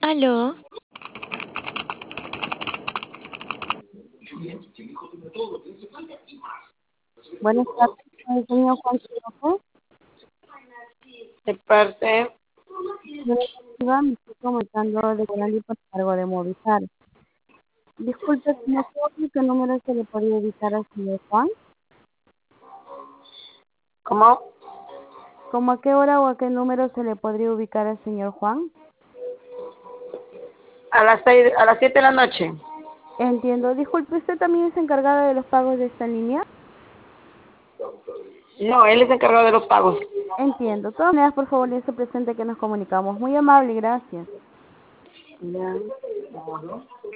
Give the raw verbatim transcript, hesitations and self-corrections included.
Aló, Buenas tardes, soy el señor Juan Quiroga. De parte, Yo me estoy comunicando de Coral por cargo de Movistar. Disculpe, ¿cómo sé qué número se le podría ubicar al señor Juan? ¿cómo? ¿Cómo a qué hora o a qué número se le podría ubicar al señor Juan? A las seis, a las siete de la noche. Entiendo. Disculpe, ¿usted también es encargada de los pagos de esta línea? No, él es encargado de los pagos. Entiendo. De todas maneras, por favor, le presente que nos comunicamos. Muy amable, gracias. Ya.